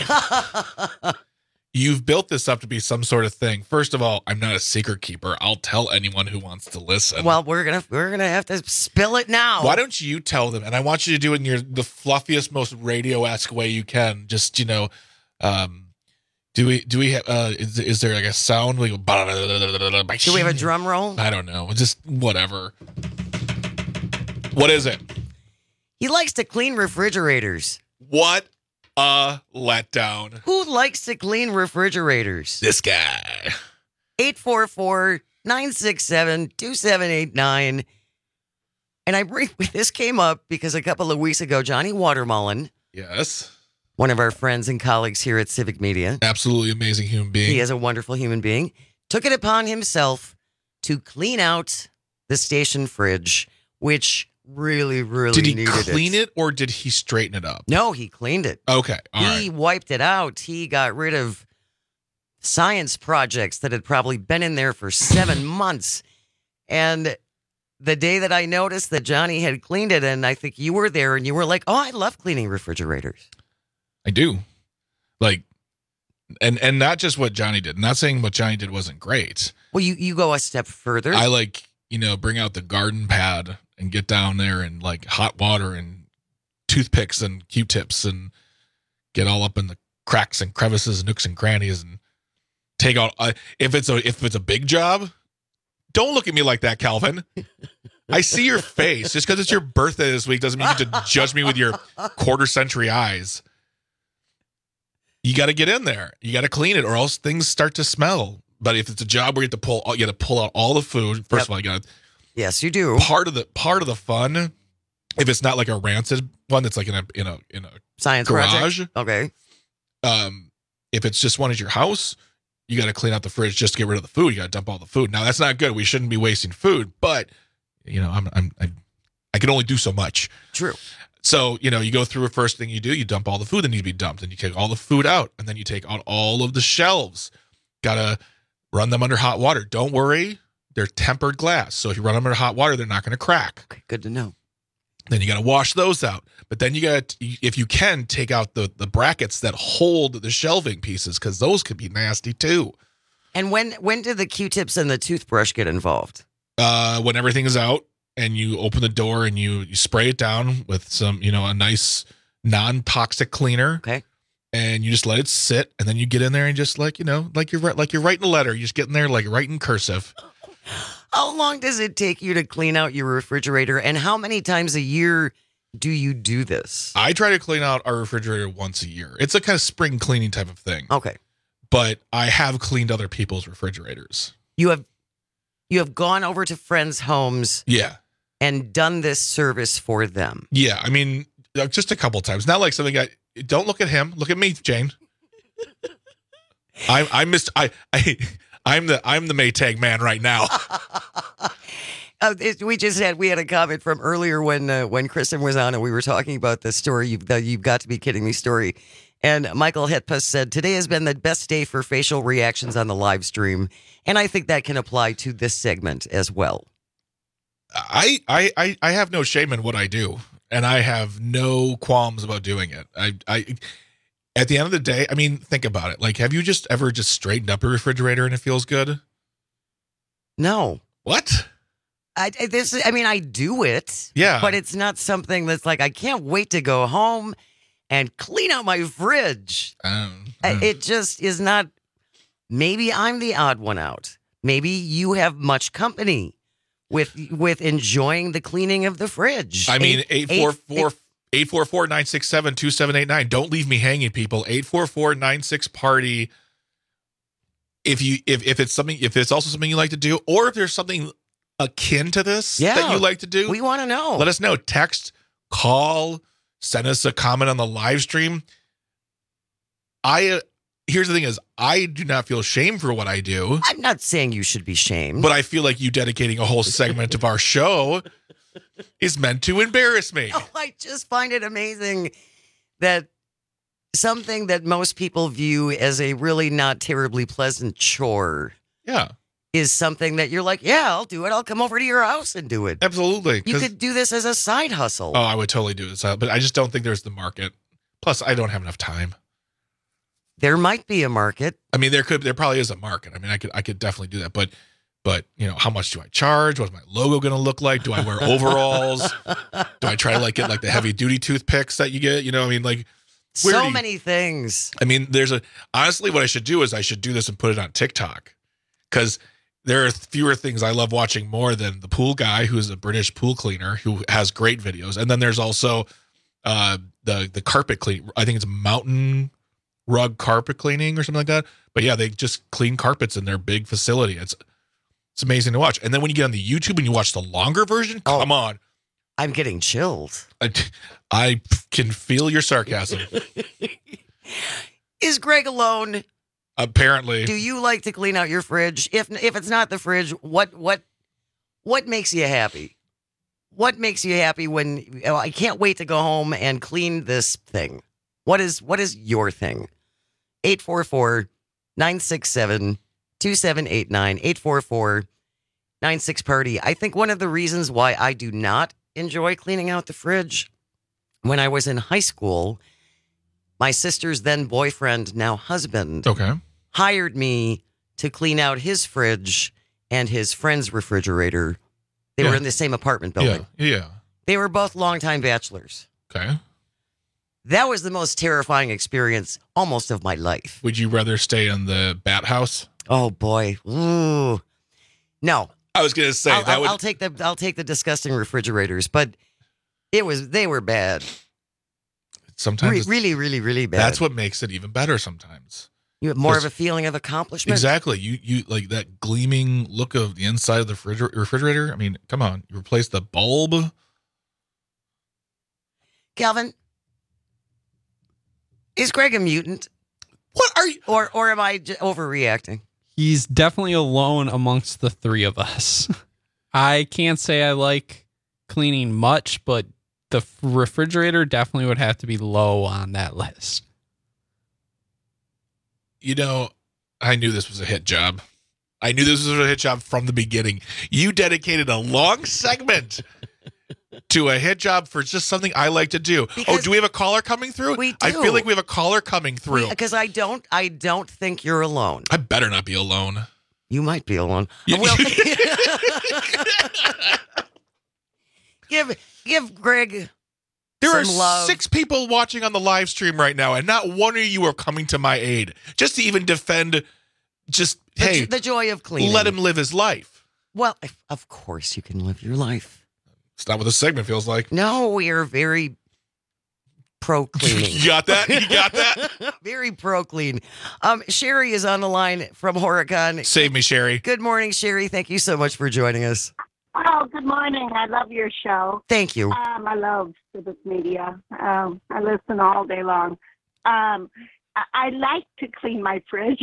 You've built this up to be some sort of thing. First of all, I'm not a secret keeper. I'll tell anyone who wants to listen.
Well, we're gonna we're gonna have to spill it now.
Why don't you tell them? And I want you to do it in your the fluffiest, most radio-esque way you can. Just, you know, um, do we do we have uh, is, is there like a sound? We go.
Do we have a drum roll?
I don't know. Just whatever. What is it?
He likes to clean refrigerators.
What a letdown.
Who likes to clean refrigerators?
This guy.
eight four four, nine six seven, two seven eight nine. And I bring this came up because a couple of weeks ago, Johnny Watermullen.
Yes.
One of our friends and colleagues here at Civic Media.
Absolutely amazing human being.
He is a wonderful human being. Took it upon himself to clean out the station fridge, which really, really
did he
needed
clean
it.
it or did he straighten it up?
No, he cleaned it.
Okay. All
he
right.
wiped it out. He got rid of science projects that had probably been in there for seven months. And the day that I noticed that Johnny had cleaned it, and I think you were there and you were like, oh, I love cleaning refrigerators.
I do. Like, and and not just what Johnny did. I'm not saying what Johnny did wasn't great.
Well, you, you go a step further.
I like, you know, bring out the garden pad and get down there and like hot water and toothpicks and Q-tips and get all up in the cracks and crevices and nooks and crannies and take out. Uh, if it's a if it's a big job, don't look at me like that, Calvin. I see your face. Just because it's your birthday this week doesn't mean you get to judge me with your quarter century eyes. You got to get in there. You got to clean it, or else things start to smell. But if it's a job where you have to pull, you got to pull out all the food. First
Yep.
of all, you got to.
Yes, you do.
Part of the part of the fun, if it's not like a rancid one that's like in a in a in a
Science
garage.
project. Okay.
Um, if it's just one at your house, you got to clean out the fridge just to get rid of the food. You got to dump all the food. Now that's not good. We shouldn't be wasting food, but you know, I'm I'm I, I can only do so much.
True.
So, you know, you go through a first thing you do, you dump all the food that needs to be dumped, and you take all the food out, and then you take out all of the shelves. Gotta run them under hot water. Don't worry, they're tempered glass. So if you run them under hot water, they're not going to crack.
Okay, good to know.
Then you got to wash those out. But then you got, if you can, take out the, the brackets that hold the shelving pieces, because those could be nasty too.
And when when did the Q-tips and the toothbrush get involved?
Uh, when everything is out and you open the door and you, you spray it down with some, you know, a nice non-toxic cleaner.
Okay.
And you just let it sit, and then you get in there and just like, you know, like you're like you're writing a letter. You just get in there like writing cursive.
How long does it take you to clean out your refrigerator, and how many times a year do you do this?
I try to clean out our refrigerator once a year. It's a kind of spring cleaning type of thing.
Okay.
But I have cleaned other people's refrigerators.
You have you have gone over to friends' homes
Yeah.
and done this service for them.
Yeah. I mean, uh, just a couple times. Not like something I don't look at him. Look at me, Jane. I I missed I I I'm the I'm the Maytag man right now.
Uh, it, we just had we had a comment from earlier when uh, when Kristen was on and we were talking about the story. You've the, you've got to be kidding me story. And Michael Hetpus said today has been the best day for facial reactions on the live stream, and I think that can apply to this segment as well.
I I I, I have no shame in what I do, and I have no qualms about doing it. I I. At the end of the day, I mean, think about it. Like, have you just ever just straightened up a refrigerator and it feels good?
No.
What?
I I- this. I mean, I do it.
Yeah.
But it's not something that's like I can't wait to go home and clean out my fridge.
Um,
I- It just is not. Maybe I'm the odd one out. Maybe you have much company with with enjoying the cleaning of the fridge.
I mean,
Eight-
eight four
eight-
four eight four four nine six seven two seven eight nine. Don't leave me hanging, people. eight four four nine six party. If you if if it's something if it's also something you like to do, or if there's something akin to this
Yeah.
that you like to do,
We want to know.
let us know. Text, call, send us a comment on the live stream. I uh, here's the thing: is I do not feel shame for what I do,
I'm not saying you should be shamed.
but I feel like you dedicating a whole segment of our show is meant to embarrass me.
Oh, I just find it amazing that something that most people view as a really not terribly pleasant chore.
Yeah.
Is something that you're like, yeah, I'll do it. I'll come over to your house and do it.
Absolutely.
You could do this as a side hustle.
Oh, I would totally do this, but I just don't think there's the market. Plus, I don't have enough time.
There might be a market.
I mean, there could, there probably is a market. I mean, I could, I could definitely do that. But, but you know, how much do I charge? What's my logo going to look like? Do I wear overalls? Do I try to like get like the heavy duty toothpicks that you get? You know, I mean, like
so
you,
many things.
I mean, there's a honestly, what I should do is I should do this and put it on TikTok because there are fewer things I love watching more than the pool guy, who's a British pool cleaner who has great videos. And then there's also uh, the the carpet clean. I think it's mountain rug carpet cleaning or something like that. But yeah, they just clean carpets in their big facility. It's it's amazing to watch. And then when you get on the YouTube and you watch the longer version, oh, come on.
I'm getting chills.
I, I can feel your sarcasm.
Is Greg alone?
Apparently.
Do you like to clean out your fridge? If if it's not the fridge, what what what makes you happy? What makes you happy when oh, I can't wait to go home and clean this thing? What is what is your thing? eight four four, nine six seven, two seven eight nine, eight four four, nine six party. I think one of the reasons why I do not enjoy cleaning out the fridge, when I was in high school, my sister's then boyfriend, now husband,
okay,
hired me to clean out his fridge and his friend's refrigerator. They
yeah.
were in the same apartment building.
Yeah, yeah.
They were both longtime bachelors.
Okay.
That was the most terrifying experience almost of my life.
Would you rather stay in the bat house?
Oh boy. Ooh. No.
I was gonna say
I'll,
that
I'll,
would
I'll take the I'll take the disgusting refrigerators, but it was they were bad.
Sometimes
Re- really, really, really bad.
That's what makes it even better sometimes.
You have more of a feeling of accomplishment.
Exactly. You you like that gleaming look of the inside of the refriger- refrigerator. I mean, come on. You replace the bulb.
Calvin, is Greg a mutant?
What are you?
Or or am I j- overreacting?
He's definitely alone amongst the three of us. I can't say I like cleaning much, but the refrigerator definitely would have to be low on that list.
You know, I knew this was a hit job. I knew this was a hit job from the beginning. You dedicated a long segment to a hit job for just something I like to do.
Because
oh, do we have a caller coming through?
We do.
I feel like we have a caller coming through.
Because I don't, I don't think you're alone.
I better not be alone.
You might be alone.
You-
Well, give give Greg
There are
some love.
six people watching on the live stream right now, and not one of you are coming to my aid just to even defend. Just
The,
hey,
the joy of cleaning.
let him live his life.
Well, if, of course you can live your life.
It's not what this segment feels like.
No, we are very pro cleaning.
You got that? You got that?
Very pro clean. Um, Sherry is on the line from Horicon.
Save me, Sherry.
Good morning, Sherry. Thank you so much for joining us.
Oh, good morning. I love your show.
Thank you.
Um, I love Civic Media. Um, I listen all day long. Um, I, I like to clean my fridge,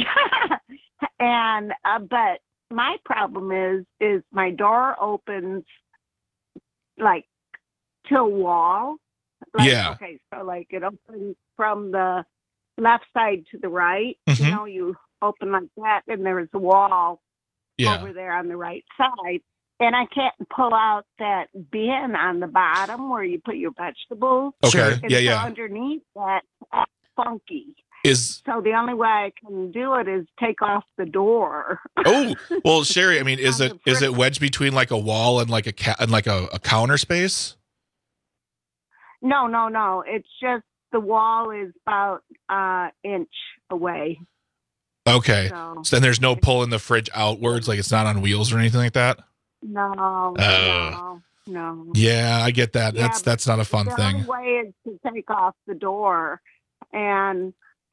and uh, but my problem is is my door opens like to a wall. Like,
Yeah.
Okay, so like it opens from the left side to the right.
Mhm.
You know, you open like that, and there's a wall
Yeah.
over there on the right side. And I can't pull out that bin on the bottom where you put your vegetables.
Okay.
And
Yeah,
so
yeah.
underneath that, that's funky.
Is
So the only way I can do it is take off the door.
oh well, Sherry. I mean, is
On
it
the
is it wedged between like a wall and like a ca- and like a, a counter space?
No, no, no. It's just the wall is about uh inch away.
Okay.
So-
So then there's no pulling the fridge outwards, like it's not on wheels or anything like that.
No,
Oh.
no, no.
Yeah, I get that.
Yeah,
That's
but
that's not a fun
the
thing.
only way is to take off the door, and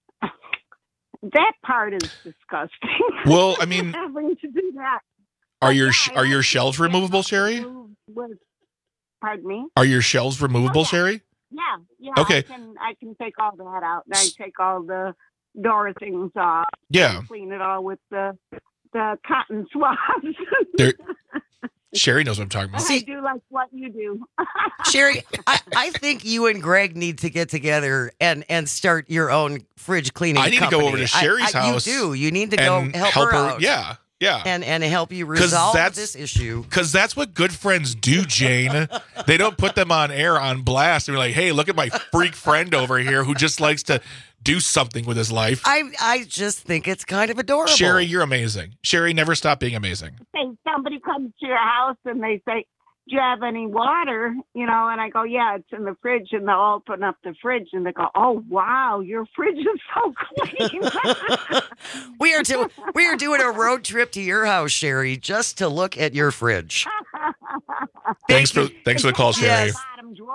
that part is disgusting.
Well, I mean,
having to do that.
Are your sh- are your shelves removable, Sherry?
With, pardon me.
Are your shelves removable, Sherry?
Yeah, yeah.
Okay.
I can I can take all that out, and I take all the door things off.
Yeah.
And clean it all with the the cotton swabs.
There, Sherry knows what I'm talking about.
I do like what you do.
Sherry, I, I think you and Greg need to get together and, and start your own fridge cleaning
I need
company.
to go over to Sherry's
I, I,
house.
You do. You need to go
and
help,
help
her,
her.
out.
Yeah, yeah.
And, and help you resolve
that's,
this issue.
Because that's what good friends do, Jane. They don't put them on air on blast and be like, hey, look at my freak friend over here who just likes to do something with his life.
I I just think it's kind of adorable.
Sherry, you're amazing. Sherry, never stop being amazing.
Say somebody comes to your house and they say, do you have any water? You know, and I go, yeah, it's in the fridge. And they'll open up the fridge and they go, oh, wow, your fridge is so clean.
we are do- we are doing a road trip to your house, Sherry, just to look at your fridge.
Thanks for thanks for the call, Sherry.
Yes.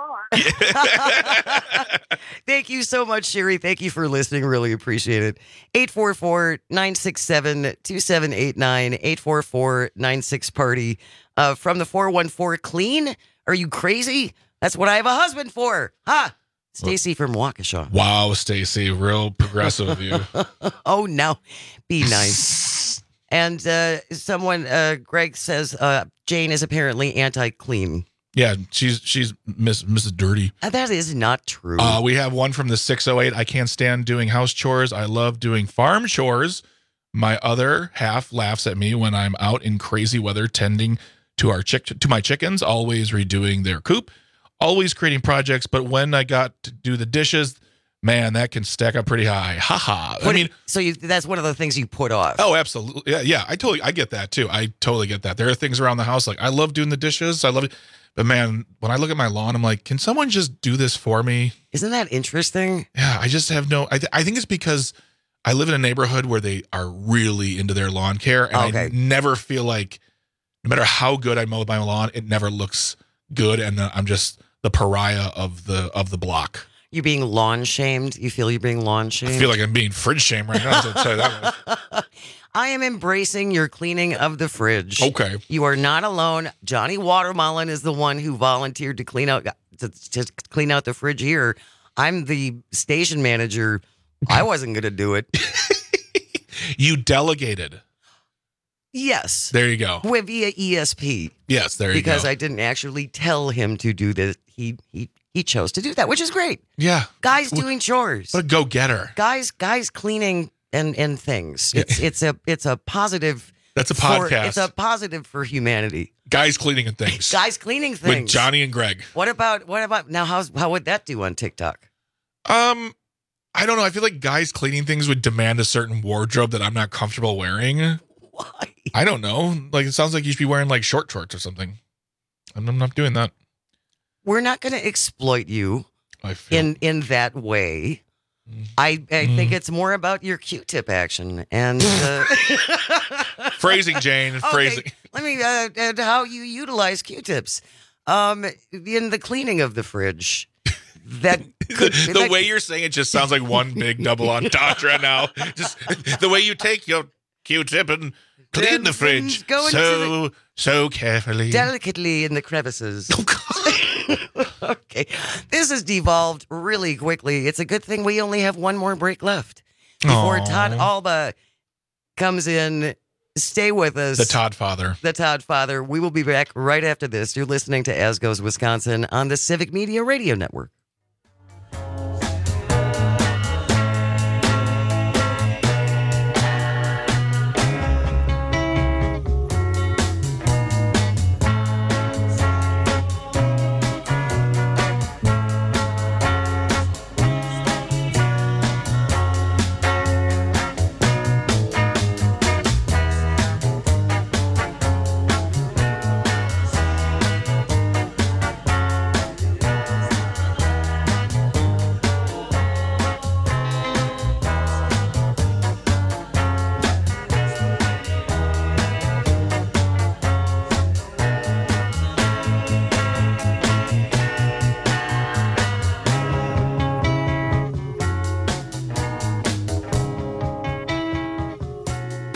Thank you so much, Sherry. Thank you for listening. Really appreciate it. eight four four, nine six seven, two seven eight nine, eight four four, nine six party. Uh, from the four one four Clean. Are you crazy? That's what I have a husband for. Ha! Stacy from Waukesha.
Wow, Stacy, real progressive of you.
Oh, no. Be nice. And uh, someone, uh, Greg says, uh, Jane is apparently anti-clean.
Yeah, she's she's Miss Missus Dirty.
Uh, that is not true.
Uh, we have one from the six oh eight. I can't stand doing house chores. I love doing farm chores. My other half laughs at me when I'm out in crazy weather tending to our chick to my chickens, always redoing their coop, always creating projects. But when I got to do the dishes, man, that can stack up pretty high. Ha ha. I mean,
so you, that's one of the things you put off.
Oh, absolutely. Yeah, yeah. I totally, I get that too. I totally get that. There are things around the house like I love doing the dishes. I love it. But man, when I look at my lawn, I'm like, can someone just do this for me?
Isn't that interesting?
Yeah, I just have no. I, th- I think it's because I live in a neighborhood where they are really into their lawn care, and
Okay.
I never feel like, no matter how good I mow my lawn, it never looks good, and uh, I'm just the pariah of the of the block.
You being lawn shamed? You feel you're being lawn shamed?
I feel like I'm being fridge shamed right now. I'll tell you that much.
I am embracing your cleaning of the fridge.
Okay.
You are not alone. Johnny Watermelon is the one who volunteered to clean out to, to clean out the fridge here. I'm the station manager. I wasn't going to do it.
You delegated.
Yes.
There you go.
With via E S P.
Yes, there you go.
Because I didn't actually tell him to do this. He he he chose to do that, which is great.
Yeah.
Guys doing chores.
What a go-getter.
Guys guys cleaning and and things. It's it's a it's a positive.
That's a
for-
podcast.
It's a positive for humanity.
Guys cleaning and things.
Guys cleaning things.
With Johnny and Greg.
What about what about now? How's how would that do on TikTok?
Um, I don't know. I feel like guys cleaning things would demand a certain wardrobe that I'm not comfortable wearing.
Why?
I don't know. Like it sounds like you should be wearing like short shorts or something. I'm, I'm not doing that.
We're not going to exploit you
I feel.
in in that way. I I
Mm.
think it's more about your Q-tip action and uh,
Phrasing, Jane.
Okay,
Phrasing.
let me uh, and how you utilize Q-tips um, in the cleaning of the fridge. That could,
the
that-
way you're saying it just sounds like one big double entendre now. Just the way you take your Q-tip and clean
Then
the fridge
go into
so so carefully.
delicately in the crevices.
Oh,
Okay, this has devolved really quickly. It's a good thing we only have one more break left before
Aw.
Todd Alba comes in. Stay with us.
The Todd father.
The Todd Father. We will be back right after this. You're listening to As Goes Wisconsin on the Civic Media Radio Network.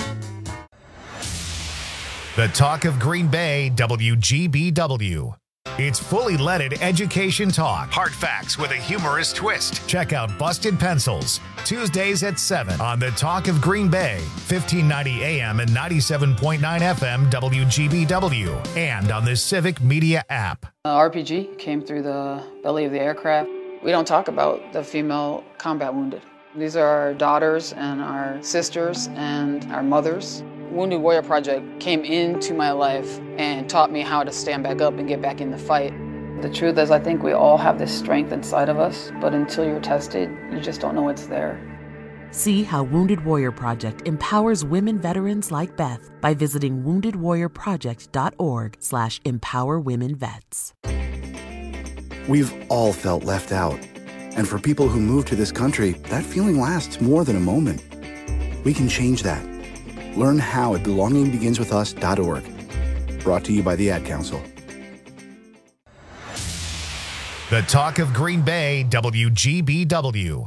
The talk of Green Bay, W G B W. It's fully leaded education talk. Hard facts with a humorous twist. Check out Busted Pencils, Tuesdays at seven on the Talk of Green Bay, fifteen ninety A M and ninety-seven point nine F M W G B W, and on the Civic Media app.
Uh, R P G came through the belly of the aircraft. We don't talk about the female combat wounded. These are our daughters and our sisters and our mothers. Wounded Warrior Project came into my life and taught me how to stand back up and get back in the fight. The truth is, I think we all have this strength inside of us, but until you're tested, you just don't know it's there.
See how Wounded Warrior Project empowers women veterans like Beth by visiting wounded warrior project dot org slash empower women vets.
We've all felt left out. And for people who move to this country, that feeling lasts more than a moment. We can change that. Learn how at belonging begins with us dot org. Brought to you by the Ad Council.
The Talk of Green Bay, W G B W.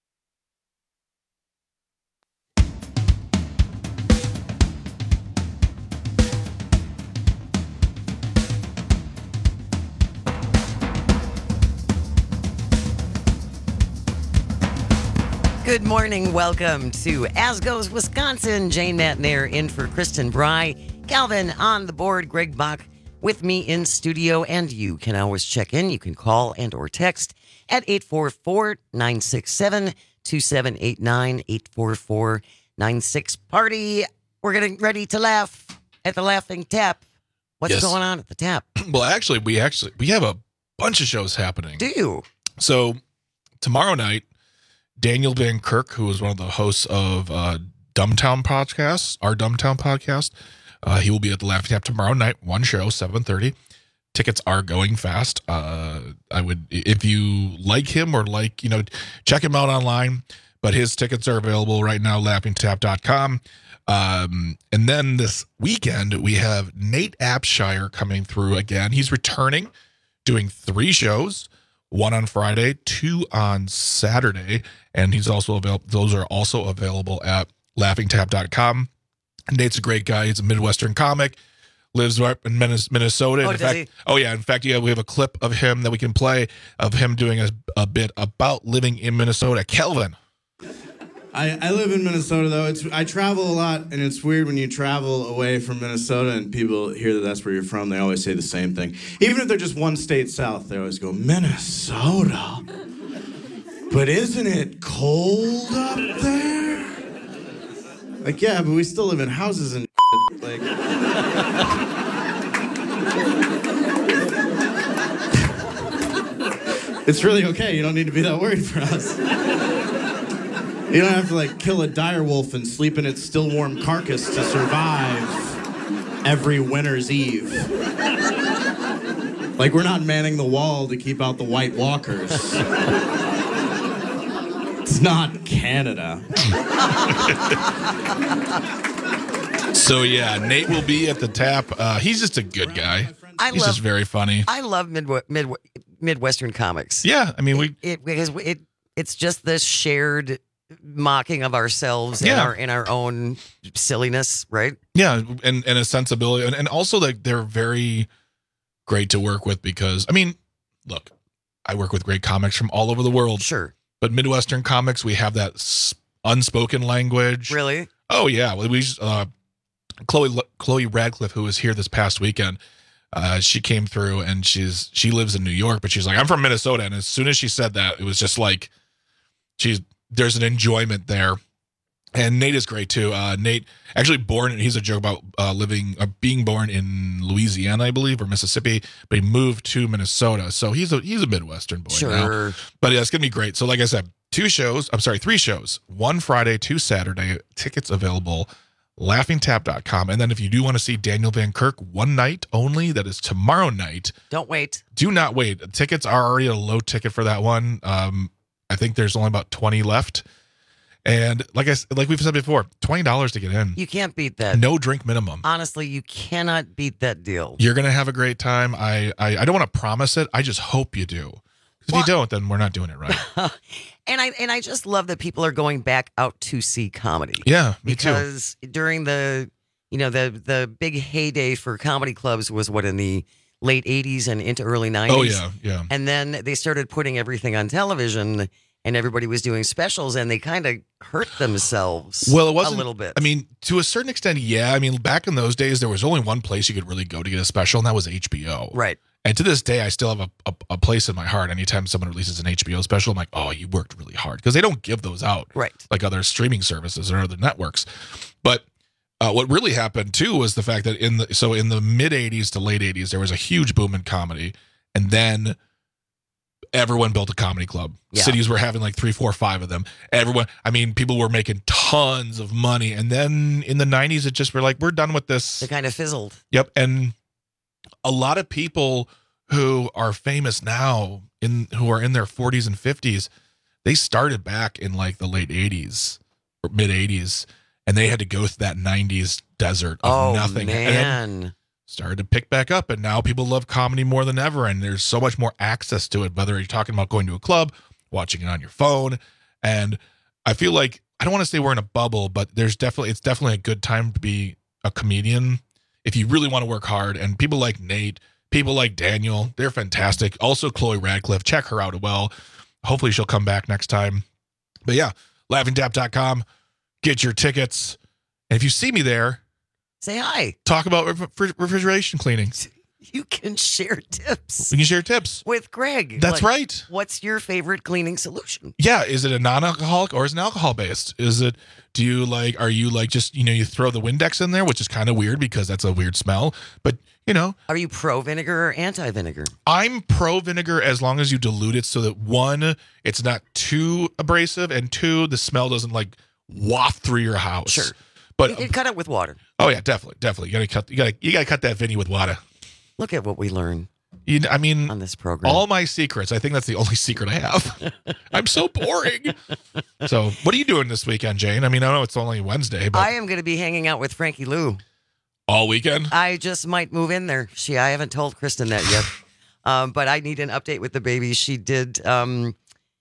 Good morning. Welcome to As Goes Wisconsin. Jane Matnair in for Kristen Bry. Calvin on the board. Greg Bach with me in studio. And you can always check in. You can call and or text at eight four four, nine six seven, two seven eight nine, eight four four, nine six party. We're getting ready to laugh at the Laughing Tap. What's
Yes.
going on at the tap?
Well, actually, we actually we have a bunch of shows happening.
Do you?
So tomorrow night, Daniel Van Kirk, who is one of the hosts of uh, Dumbtown podcast, our Dumbtown podcast, uh, he will be at the Laughing Tap tomorrow night. One show, seven thirty. Tickets are going fast. Uh, I would, if you like him or like, you know, check him out online. But his tickets are available right now, laughing tap dot com. Um, and then this weekend, we have Nate Apshire coming through again. He's returning, doing three shows. One on Friday, two on Saturday, and he's also available. Those are also available at laughing tap dot com. Nate's a great guy. He's a Midwestern comic, lives right in Minnesota.
Oh,
in
does
fact,
he?
oh yeah. In fact, yeah, we have a clip of him that we can play of him doing a, a bit about living in Minnesota. Kelvin.
I, I live in Minnesota, though. It's I travel a lot, and it's weird when you travel away from Minnesota and people hear that that's where you're from. They always say the same thing. Even if they're just one state south, they always go, Minnesota? But isn't it cold up there? Like, yeah, but we still live in houses and like... It's really okay. You don't need to be that worried for us. You don't have to, like, kill a dire wolf and sleep in its still warm carcass to survive every winter's eve. Like, we're not manning the wall to keep out the White Walkers. It's not Canada.
So yeah, Nate will be at the tap. Uh, he's just a good guy.
I
he's
love,
just very funny.
I love Midwe- Midwe- Midwestern comics.
Yeah, I mean we
it, because it it's just this shared mocking of ourselves and
Yeah.
our in our own silliness, right?
Yeah, and, and a sensibility. And, and also, like, they're very great to work with because, I mean, look, I work with great comics from all over the world.
Sure.
But Midwestern comics, we have that s- unspoken language.
Really?
Oh, yeah. Well, we uh, Chloe Chloe Radcliffe, who was here this past weekend, uh, she came through and she's she lives in New York, but she's like, I'm from Minnesota. And as soon as she said that, it was just like, she's there's an enjoyment there. And Nate is great too. Uh, Nate actually born, he's a joke about uh, living, uh, being born in Louisiana, I believe, or Mississippi, but he moved to Minnesota. So he's a, he's a Midwestern boy
Sure.
now. But yeah, it's going to be great. So like I said, two shows, I'm sorry, three shows, one Friday, two Saturday, tickets available, laughing tap dot com. And then if you do want to see Daniel Van Kirk one night only, that is tomorrow night.
Don't wait.
Do not wait. Tickets are already a low ticket for that one. Um, I think there's only about twenty left. And like I like we've said before, twenty dollars to get in.
You can't beat that.
No drink minimum.
Honestly, you cannot beat that deal.
You're gonna have a great time. I I, I don't want to promise it. I just hope you do. Because if you don't, then we're not doing it right.
And I and I just love that people are going back out to see comedy.
Yeah, me too.
Because during the you know the the big heyday for comedy clubs was what in the late eighties and into early nineties.
Oh, yeah, yeah.
And then they started putting everything on television, and everybody was doing specials, and they kind of hurt themselves
Well, it wasn't
a little bit.
I mean, to a certain extent, yeah. I mean, back in those days, there was only one place you could really go to get a special, and that was H B O.
Right.
And to this day, I still have a, a, a place in my heart. Anytime someone releases an H B O special, I'm like, oh, you worked really hard. Because they don't give those out
right.
like other streaming services or other networks. But uh, what really happened, too, was the fact that in the so in the mid-eighties to late eighties, there was a huge boom in comedy. And then everyone built a comedy club.
Yeah.
Cities were having like three, four, five of them. Everyone, I mean, people were making tons of money. And then in the nineties, it just were like, we're done with this.
They kind of fizzled.
Yep. And a lot of people who are famous now, in who are in their forties and fifties, they started back in like the late eighties or mid eighties, and they had to go through that nineties desert of
Oh,
nothing.
man.
And then started to pick back up, and now people love comedy more than ever, and there's so much more access to it, whether you're talking about going to a club, watching it on your phone. And I feel like, I don't want to say we're in a bubble, but there's definitely, it's definitely a good time to be a comedian if you really want to work hard. And people like Nate, people like Daniel, they're fantastic. Also, Chloe Radcliffe, check her out as well. Hopefully she'll come back next time. But yeah, laughing tap dot com, get your tickets. And if you see me there,
say hi.
Talk about refri- refrigeration cleaning.
You can share tips.
We can share tips.
With Greg.
That's
Like,
right.
What's your favorite cleaning solution?
Yeah, is it a non-alcoholic or is it an alcohol based? Is it, do you like, are you like just, you know, you throw the Windex in there, which is kind of weird because that's a weird smell, but you know.
Are you pro vinegar or anti vinegar?
I'm pro vinegar as long as you dilute it so that one, it's not too abrasive, and two, the smell doesn't like waft through your house.
Sure.
But
You can cut it with water.
oh yeah, definitely, definitely. You gotta cut, you gotta, you gotta cut that Vinny with water.
Look at what we learn.
You, I mean,
on this program,
all my secrets. I think that's the only secret I have. I'm so boring. So, what are you doing this weekend, Jane? I mean, I know it's only Wednesday, but
I am going to be hanging out with Frankie Lou
all weekend.
I just might move in there. She, I haven't told Kristen that yet, um, but I need an update with the baby. She did, um,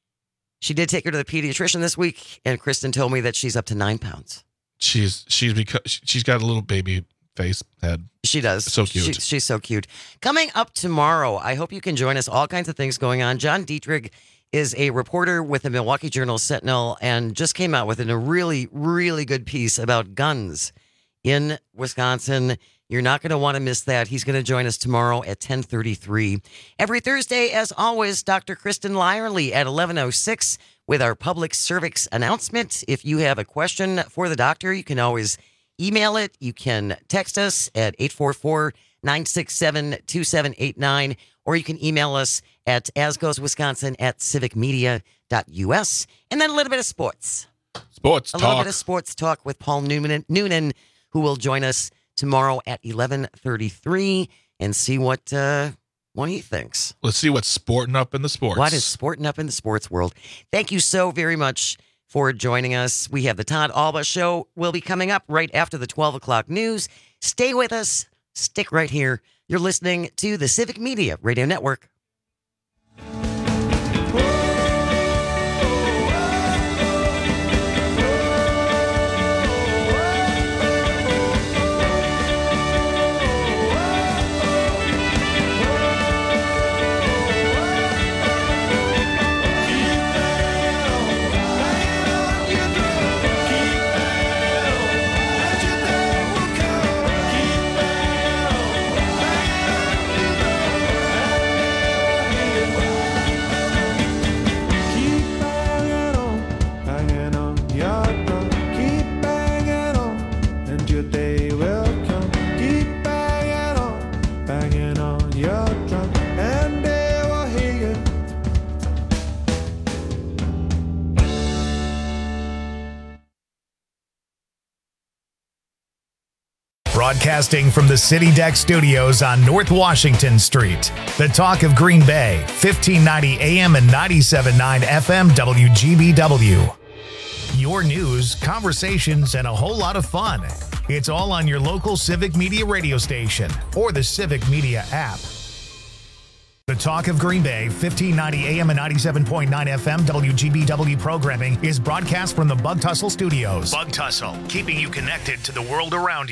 she did take her to the pediatrician this week, and Kristen told me that she's up to nine pounds.
She's she's because she's got a little baby face head.
She does.
So cute.
She, she's so cute. Coming up tomorrow, I hope you can join us. All kinds of things going on. John Dietrich is a reporter with the Milwaukee Journal Sentinel and just came out with a really, really good piece about guns in Wisconsin. You're not going to want to miss that. He's going to join us tomorrow at ten thirty-three. Every Thursday, as always, Doctor Kristen Lyerly at eleven oh six with our public cervix announcement. If you have a question for the doctor, you can always email it. You can text us at eight four four, nine six seven, two seven eight nine, or you can email us at asgoeswisconsin at civic media dot u s. And then a little bit of sports.
Sports
a
talk.
A little bit of sports talk with Paul Noonan, Noonan who will join us tomorrow at eleven thirty-three and see what uh, what he thinks.
Let's see what's sporting up in the sports.
What is sporting up in the sports world? Thank you so very much for joining us. We have the Todd Alba Show will be coming up right after the twelve o'clock news. Stay with us. Stick right here. You're listening to the Civic Media Radio Network.
Broadcasting from the City Deck Studios on North Washington Street. The Talk of Green Bay, fifteen ninety A M and ninety-seven point nine F M W G B W. Your news, conversations, and a whole lot of fun. It's all on your local Civic Media radio station or the Civic Media app. The Talk of Green Bay, fifteen ninety A M and ninety-seven point nine F M W G B W programming is broadcast from the Bug Tussle Studios. Bug Tussle, keeping you connected to the world around you.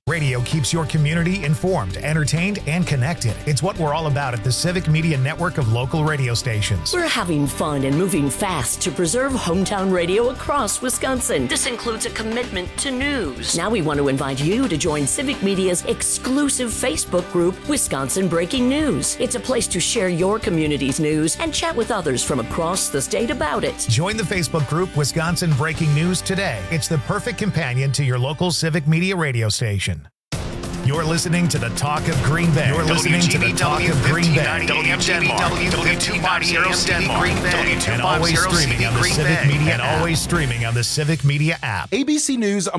Radio keeps your community informed, entertained, and connected. It's what we're all about at the Civic Media Network of local radio stations.
We're having fun and moving fast to preserve hometown radio across Wisconsin. This includes a commitment to news. Now we want to invite you to join Civic Media's exclusive Facebook group, Wisconsin Breaking News. It's a place to share your community's news and chat with others from across the state about it.
Join the Facebook group Wisconsin Breaking News today. It's the perfect companion to your local Civic Media radio station. You're listening to the Talk of Green Bay. You're listening to the Talk of Green Bay.
W G B W, W two fifty Denmark, Green Bay,
And always streaming on the Civic Media and always streaming on the Civic Media app.
A B C News